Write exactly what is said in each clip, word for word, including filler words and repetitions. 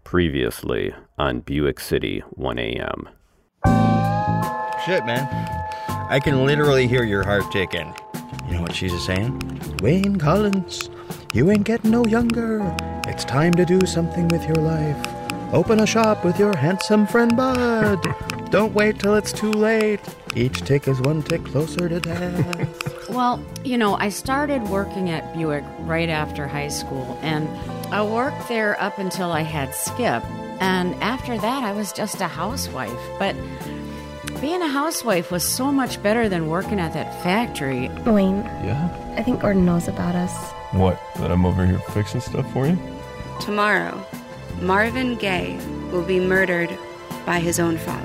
Previously on Buick City, one a.m. Shit, man. I can literally hear your heart ticking. You know what she's saying? Wayne Collins, you ain't getting no younger. It's time to do something with your life. Open a shop with your handsome friend Bud. Don't wait till it's too late. Each tick is one tick closer to death. Well, you know, I started working at Buick right after high school, and I worked there up until I had Skip. And after that, I was just a housewife. But being a housewife was so much better than working at that factory. Wayne. Yeah? I think Gordon knows about us. What? That I'm over here fixing stuff for you? Tomorrow, Marvin Gaye will be murdered by his own father.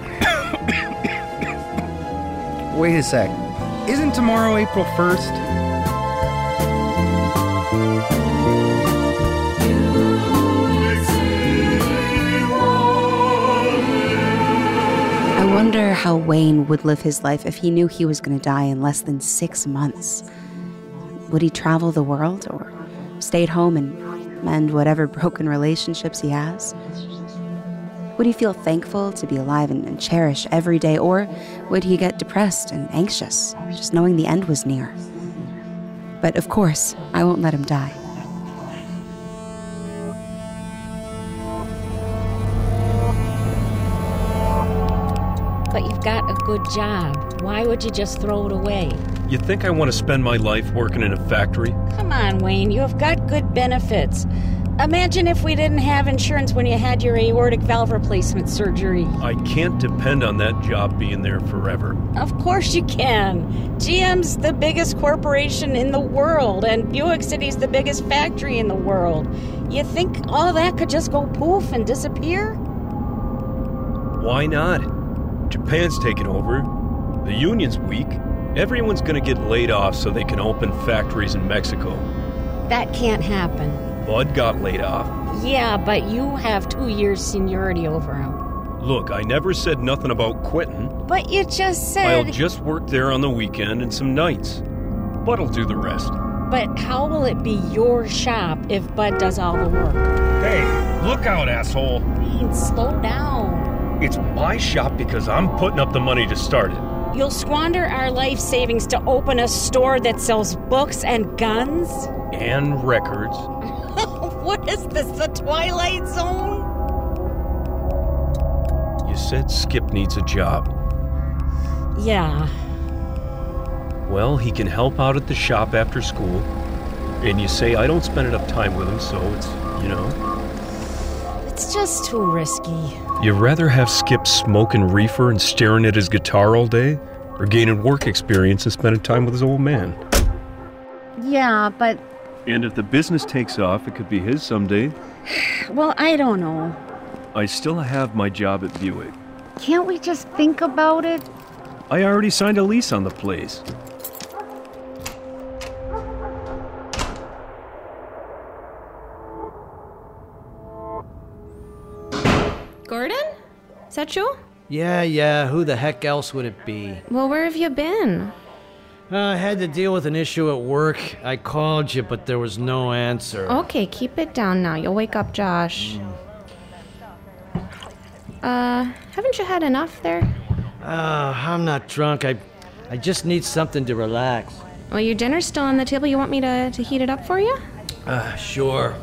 Wait a sec. Isn't tomorrow April first? I wonder how Wayne would live his life if he knew he was going to die in less than six months. Would he travel the world or stay at home and mend whatever broken relationships he has? Would he feel thankful to be alive and, and cherish every day, or would he get depressed and anxious, just knowing the end was near? But of course, I won't let him die. But you've got a good job. Why would you just throw it away? You think I want to spend my life working in a factory? Come on, Wayne, you have got good benefits. Imagine if we didn't have insurance when you had your aortic valve replacement surgery. I can't depend on that job being there forever. Of course you can. G M's the biggest corporation in the world, and Buick City's the biggest factory in the world. You think all that could just go poof and disappear? Why not? Japan's taken over. The union's weak. Everyone's gonna get laid off so they can open factories in Mexico. That can't happen. Bud got laid off. Yeah, but you have two years seniority over him. Look, I never said nothing about quitting. But you just said... I'll just work there on the weekend and some nights. Bud'll do the rest. But how will it be your shop if Bud does all the work? Hey, look out, asshole. Wayne, slow down. It's my shop because I'm putting up the money to start it. You'll squander our life savings to open a store that sells books and guns? And records. What is this, the Twilight Zone? You said Skip needs a job. Yeah. Well, he can help out at the shop after school. And you say I don't spend enough time with him, so it's, you know. It's just too risky. You'd rather have Skip smoking reefer and staring at his guitar all day? Or gaining work experience and spending time with his old man? Yeah, but... And if the business takes off, it could be his someday. Well, I don't know. I still have my job at Buick. Can't we just think about it? I already signed a lease on the place. Gordon? Is that you? Yeah, yeah, who the heck else would it be? Well, where have you been? Uh, I had to deal with an issue at work. I called you, but there was no answer. Okay, keep it down now. You'll wake up Josh. Mm. Uh, haven't you had enough there? Uh, I'm not drunk. I I just need something to relax. Well, your dinner's still on the table. You want me to, to heat it up for you? Uh, sure.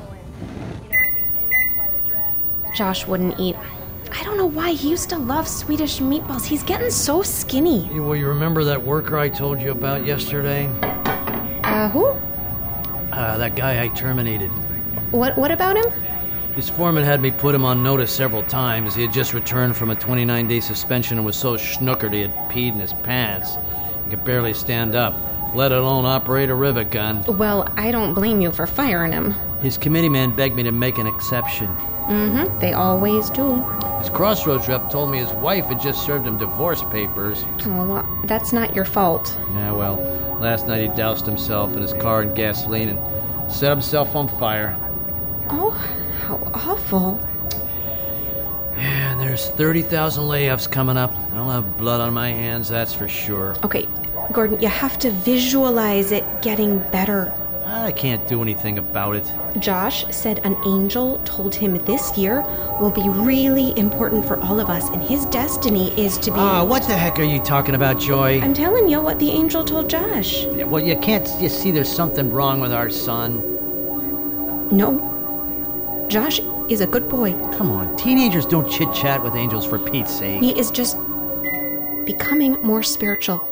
Josh wouldn't eat. I don't know why. He used to love Swedish meatballs. He's getting so skinny. Hey, well, you remember that worker I told you about yesterday? Uh, who? Uh, that guy I terminated. What What about him? His foreman had me put him on notice several times. He had just returned from a twenty-nine day suspension and was so schnookered he had peed in his pants. He could barely stand up, let alone operate a rivet gun. Well, I don't blame you for firing him. His committee man begged me to make an exception. Mm-hmm, they always do. His Crossroads rep told me his wife had just served him divorce papers. Oh, well, that's not your fault. Yeah, well, last night he doused himself in his car in gasoline and set himself on fire. Oh, how awful. Yeah, and there's thirty thousand layoffs coming up. I'll have blood on my hands, that's for sure. Okay, Gordon, you have to visualize it getting better. I can't do anything about it. Josh said an angel told him this year will be really important for all of us, and his destiny is to be... Ah, what the heck are you talking about, Joy? I'm telling you what the angel told Josh. Yeah, well, you can't you see there's something wrong with our son. No. Josh is a good boy. Come on, teenagers don't chit-chat with angels for Pete's sake. He is just becoming more spiritual.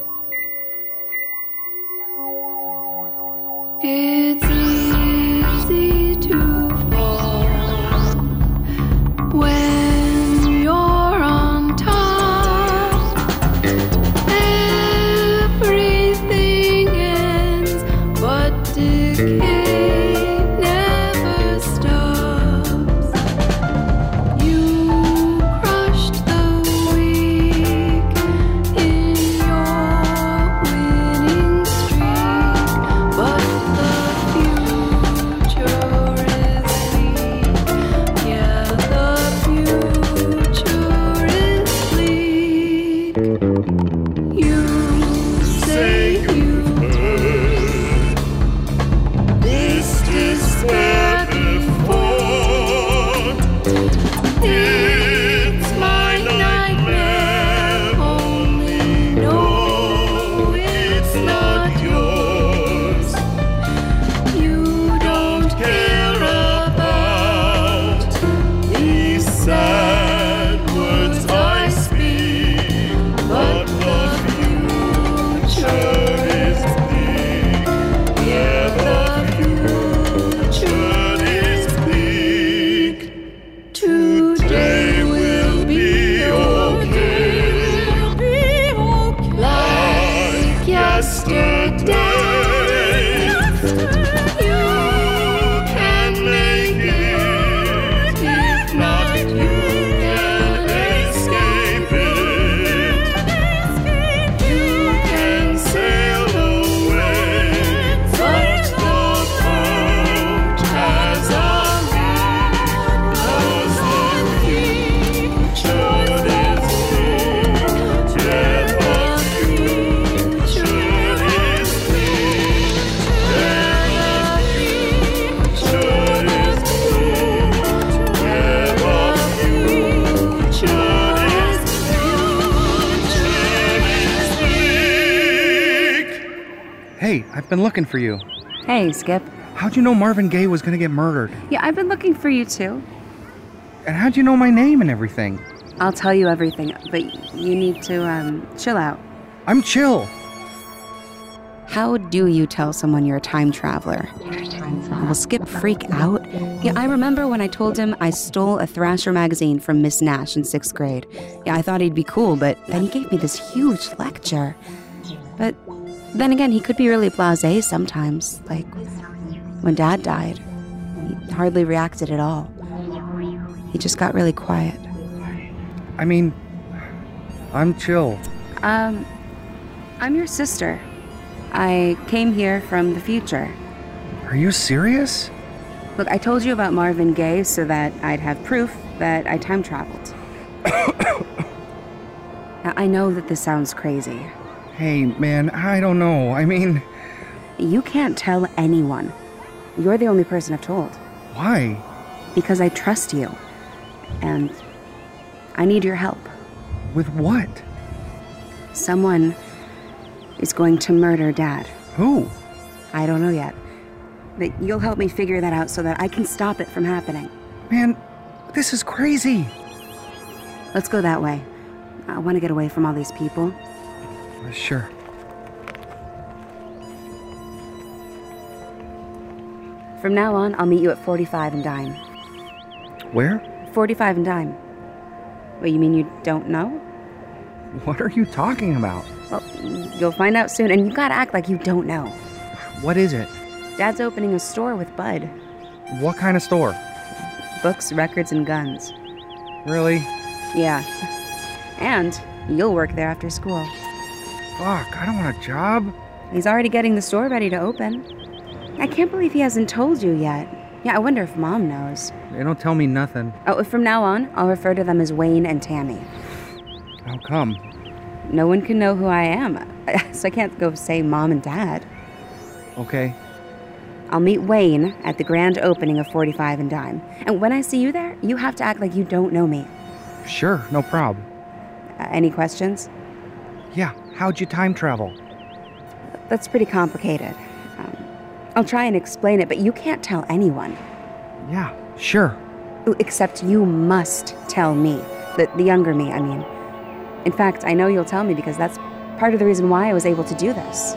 It's easy to fall when you're on top. Everything ends, but decay never stops. You crushed the weak in your winning streak, but the future is bleak. Yeah, the future is bleak. You say you've heard this despair before. It's my nightmare, only no, it's not yours. You don't care about these sad words I speak, but the future is bleak. Yeah, the future is bleak. Today will be okay, like yesterday. You can make it, if not, you can escape it. You can sail away, but the boat has a leak, 'cause the future is bleak. Yeah, the future is bleak. Yeah, the future is bleak. Yeah, the future is bleak. Hey, I've been looking for you. Hey, Skip. How'd you know Marvin Gaye was gonna get murdered? Yeah, I've been looking for you too. And how'd you know my name and everything? I'll tell you everything, but you need to, um, chill out. I'm chill. How do you tell someone you're a time traveler? Will Skip freak out? Yeah, I remember when I told him I stole a Thrasher magazine from Miss Nash in sixth grade. Yeah, I thought he'd be cool, but then he gave me this huge lecture. But then again, he could be really blasé sometimes, like when Dad died. He hardly reacted at all. He just got really quiet. I mean, I'm chill. Um, I'm your sister. I came here from the future. Are you serious? Look, I told you about Marvin Gaye so that I'd have proof that I time traveled. Now, I know that this sounds crazy. Hey, man, I don't know. I mean... You can't tell anyone. You're the only person I've told. Why? Because I trust you. And I need your help. With what? Someone is going to murder Dad. Who? I don't know yet. But you'll help me figure that out so that I can stop it from happening. Man, this is crazy. Let's go that way. I want to get away from all these people. Sure. From now on, I'll meet you at forty-five and Dime. Where? forty-five and Dime. What, you mean you don't know? What are you talking about? Well, you'll find out soon, and you gotta act like you don't know. What is it? Dad's opening a store with Bud. What kind of store? Books, records, and guns. Really? Yeah. And you'll work there after school. Fuck, I don't want a job. He's already getting the store ready to open. I can't believe he hasn't told you yet. Yeah, I wonder if Mom knows. They don't tell me nothing. Oh, from now on, I'll refer to them as Wayne and Tammy. How come? No one can know who I am, so I can't go say Mom and Dad. Okay. I'll meet Wayne at the grand opening of forty-five and Dime. And when I see you there, you have to act like you don't know me. Sure, no problem. Uh, any questions? Yeah, how'd you time travel? That's pretty complicated. Um, I'll try and explain it, but you can't tell anyone. Yeah, sure. Except you must tell me. The, the younger me, I mean. In fact, I know you'll tell me because that's part of the reason why I was able to do this.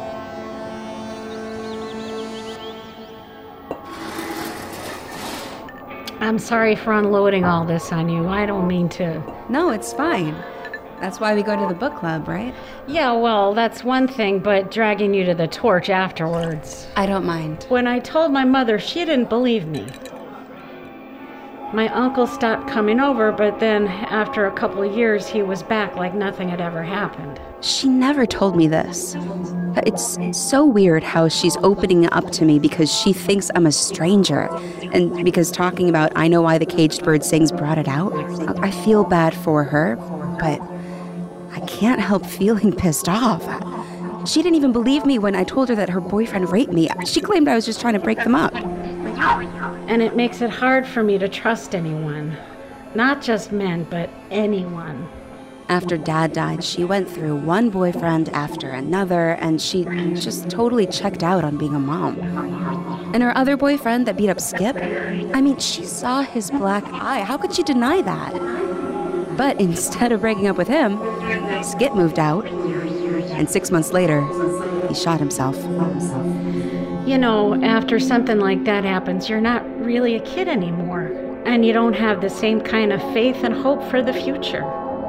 I'm sorry for unloading all this on you. I don't mean to. No, it's fine. That's why we go to the book club, right? Yeah, well, that's one thing, but dragging you to the torch afterwards. I don't mind. When I told my mother, she didn't believe me. My uncle stopped coming over, but then after a couple of years, he was back like nothing had ever happened. She never told me this. It's so weird how she's opening up to me because she thinks I'm a stranger. And because talking about I Know Why the Caged Bird Sings brought it out. I feel bad for her, but I can't help feeling pissed off. She didn't even believe me when I told her that her boyfriend raped me. She claimed I was just trying to break them up. And it makes it hard for me to trust anyone. Not just men, but anyone. After Dad died, she went through one boyfriend after another, and she just totally checked out on being a mom. And her other boyfriend that beat up Skip, I mean, she saw his black eye. How could she deny that? But instead of breaking up with him, Skip moved out, and six months later, he shot himself. You know, after something like that happens, you're not really a kid anymore, and you don't have the same kind of faith and hope for the future.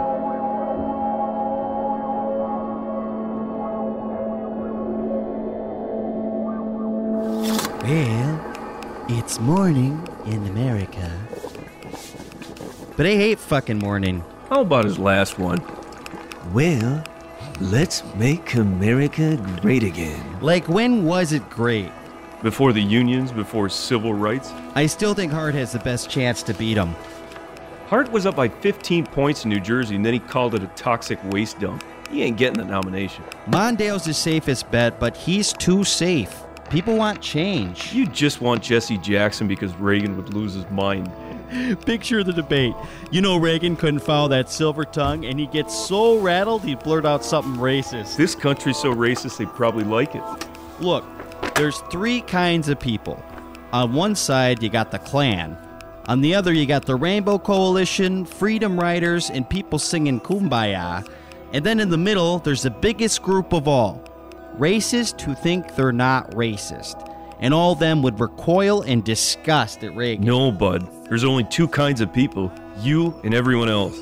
Well, it's morning in America. But I hate fucking morning. How about his last one? Well, let's make America great again. Like, when was it great? Before the unions, before civil rights? I still think Hart has the best chance to beat him. Hart was up by fifteen points in New Jersey, and then he called it a toxic waste dump. He ain't getting the nomination. Mondale's the safest bet, but he's too safe. People want change. You just want Jesse Jackson because Reagan would lose his mind. Picture the debate. You know Reagan couldn't follow that silver tongue, and he gets so rattled he'd blurt out something racist. This country's so racist they probably like it. Look, there's three kinds of people. On one side, you got the Klan. On the other, you got the Rainbow Coalition, Freedom Riders, and people singing Kumbaya. And then in the middle, there's the biggest group of all. Racists who think they're not racist. And all of them would recoil in disgust at Reagan. No, bud. There's only two kinds of people. You and everyone else.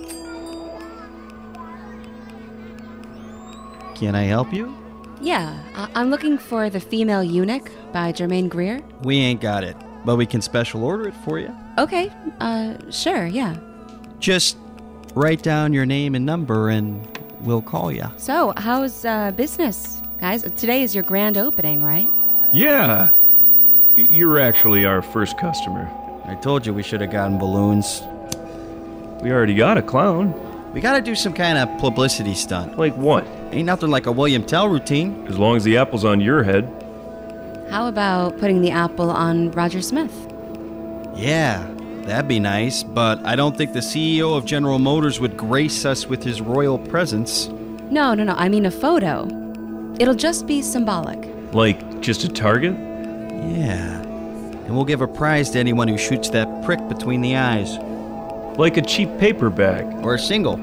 Can I help you? Yeah, I- I'm looking for The Female Eunuch by Germaine Greer. We ain't got it, but we can special order it for you. Okay, uh, sure, yeah. Just write down your name and number and we'll call you. So, how's uh, business, guys? Today is your grand opening, right? Yeah. You're actually our first customer. I told you we should have gotten balloons. We already got a clown. We gotta do some kind of publicity stunt. Like what? Ain't nothing like a William Tell routine. As long as the apple's on your head. How about putting the apple on Roger Smith? Yeah, that'd be nice, but I don't think the C E O of General Motors would grace us with his royal presence. No, no, no, I mean a photo. It'll just be symbolic. Like, just a target? Yeah. And we'll give a prize to anyone who shoots that prick between the eyes. Like a cheap paper bag. Or a single.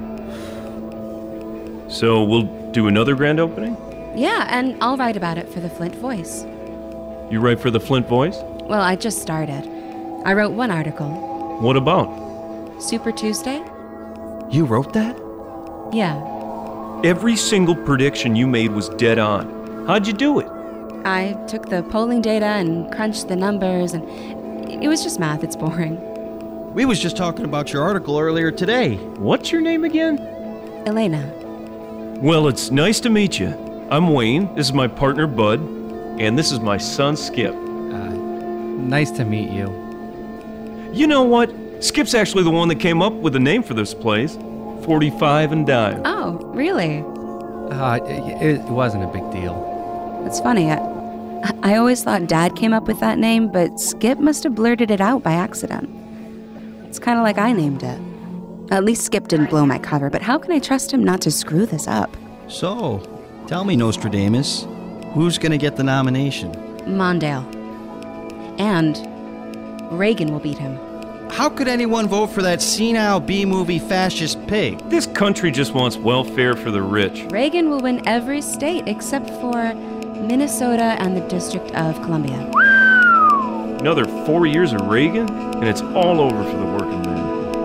So we'll do another grand opening? Yeah, and I'll write about it for the Flint Voice. You write for the Flint Voice? Well, I just started. I wrote one article. What about? Super Tuesday? You wrote that? Yeah. Every single prediction you made was dead on. How'd you do it? I took the polling data and crunched the numbers, and it was just math. It's boring. We was just talking about your article earlier today. What's your name again? Elena. Well, it's nice to meet you. I'm Wayne. This is my partner, Bud. And this is my son, Skip. Uh, nice to meet you. You know what? Skip's actually the one that came up with the name for this place. forty-five and Dime. Oh, really? Uh, it, it wasn't a big deal. It's funny. I, I always thought Dad came up with that name, but Skip must have blurted it out by accident. It's kind of like I named it. At least Skip didn't blow my cover, but how can I trust him not to screw this up? So, tell me, Nostradamus, who's gonna get the nomination? Mondale. And Reagan will beat him. How could anyone vote for that senile B-movie fascist pig? This country just wants welfare for the rich. Reagan will win every state except for Minnesota and the District of Columbia. Another four years of Reagan, and it's all over for the working man.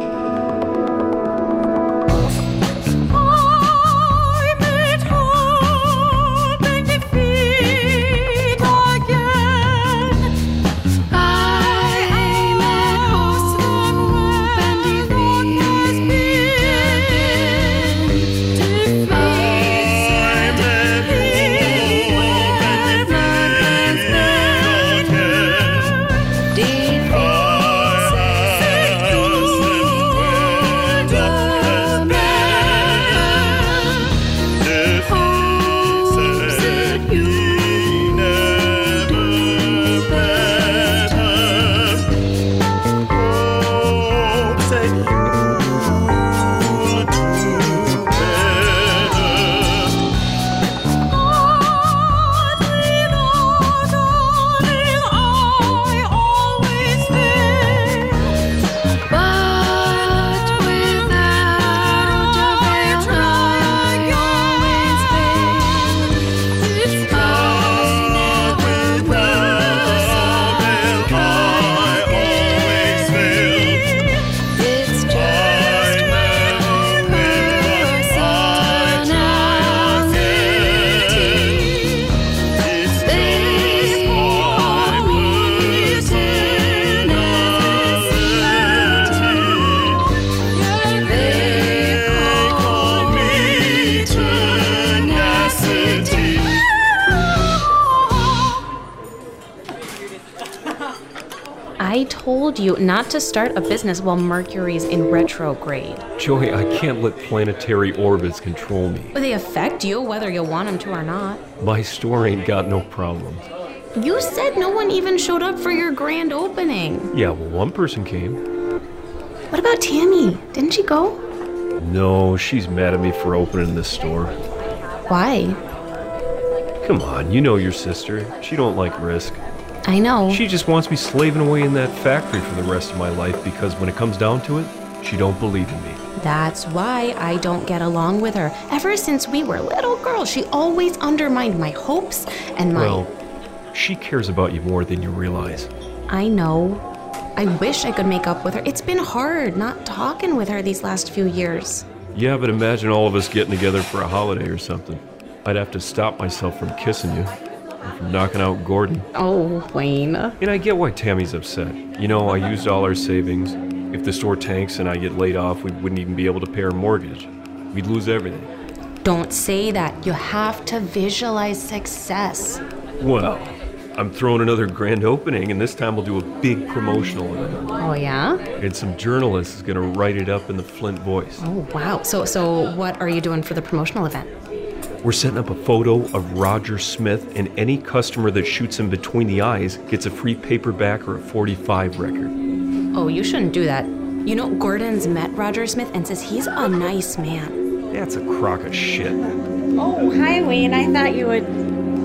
I told you not to start a business while Mercury's in retrograde. Joy, I can't let planetary orbits control me. They affect you whether you want them to or not. My store ain't got no problems. You said no one even showed up for your grand opening. Yeah, well, one person came. What about Tammy? Didn't she go? No, she's mad at me for opening this store. Why? Come on, you know your sister. She don't like risk. I know. She just wants me slaving away in that factory for the rest of my life because when it comes down to it, she don't believe in me. That's why I don't get along with her. Ever since we were little girls, she always undermined my hopes and my... Well, she cares about you more than you realize. I know. I wish I could make up with her. It's been hard not talking with her these last few years. Yeah, but imagine all of us getting together for a holiday or something. I'd have to stop myself from kissing you. From knocking out Gordon. Oh, Wayne. And I get why Tammy's upset. You know, I used all our savings. If the store tanks and I get laid off, we wouldn't even be able to pay our mortgage. We'd lose everything. Don't say that. You have to visualize success. Well, I'm throwing another grand opening, and this time we'll do a big promotional event. Oh, yeah? And some journalist is going to write it up in the Flint Voice. Oh, wow. So, so what are you doing for the promotional event? We're setting up a photo of Roger Smith, and any customer that shoots him between the eyes gets a free paperback or a forty-five record. Oh, you shouldn't do that. You know, Gordon's met Roger Smith and says he's a nice man. That's a crock of shit. Oh, hi, Wayne. I thought you would...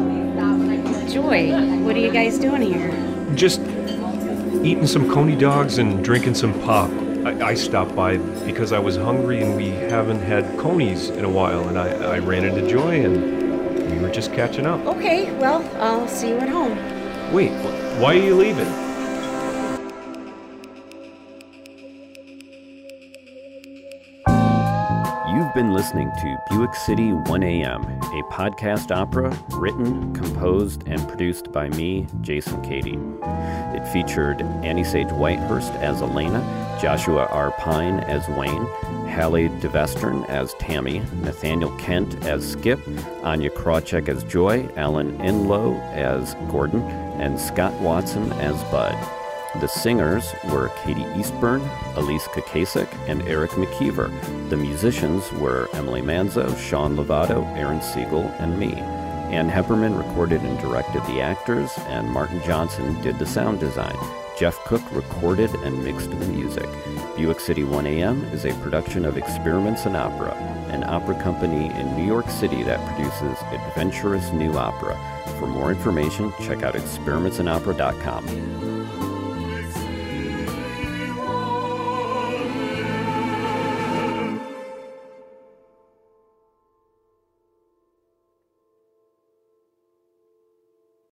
Joy, what are you guys doing here? Just eating some Coney dogs and drinking some pop. I, I stopped by because I was hungry and we haven't had Conies in a while, and I, I ran into Joy and we were just catching up. Okay, well, I'll see you at home. Wait, why are you leaving? You've been listening to Buick City one A M, a podcast opera written, composed, and produced by me, Jason Cady. It featured Annie Sage Whitehurst as Elena, Joshua R. Pine as Wayne, Hallie DeVestern as Tammy, Nathaniel Kent as Skip, Anya Krawczyk as Joy, Alan Inlow as Gordon, and Scott Watson as Bud. The singers were Katie Eastburn, Elise Kakasik, and Eric McKeever. The musicians were Emily Manzo, Sean Lovato, Aaron Siegel, and me. Ann Hepperman recorded and directed the actors, and Martin Johnson did the sound design. Jeff Cook recorded and mixed the music. Buick City one A M is a production of Experiments in Opera, an opera company in New York City that produces adventurous new opera. For more information, check out experiments in opera dot com.